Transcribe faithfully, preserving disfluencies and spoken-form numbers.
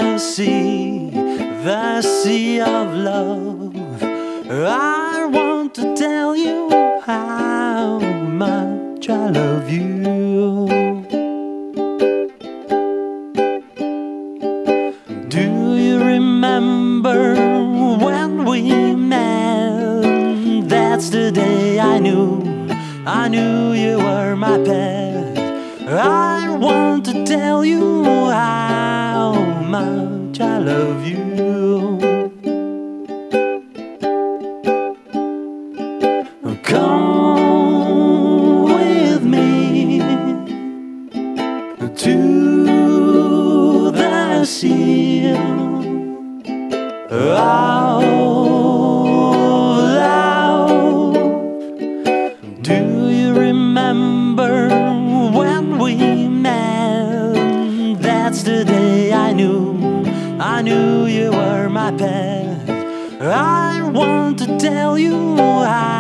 the sea, the sea of love. I want to tell you how much I love you. Do you remember when we met? That's the day I knew, I knew you were my pet. I want to tell you how much I love you. Come with me to the sea, out loud. Do you remember when we met? That's the day I knew, I knew you were my pet. I want to tell you how